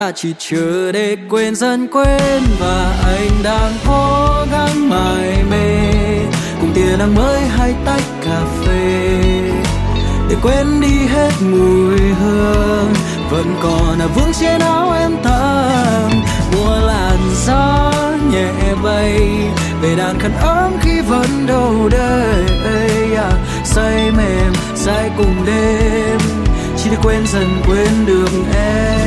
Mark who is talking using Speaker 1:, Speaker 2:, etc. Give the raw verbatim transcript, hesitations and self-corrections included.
Speaker 1: Chỉ chờ để quên dần quên, và anh đang cố gắng mải mê cùng tia nắng mới hay tách cà phê để quên đi hết mùi hương vẫn còn ở vương trên áo em thơm. Mùa làn gió nhẹ bay về đàn khăn ấm khi vẫn đâu đây, say mềm say cùng đêm chỉ để quên dần quên được em.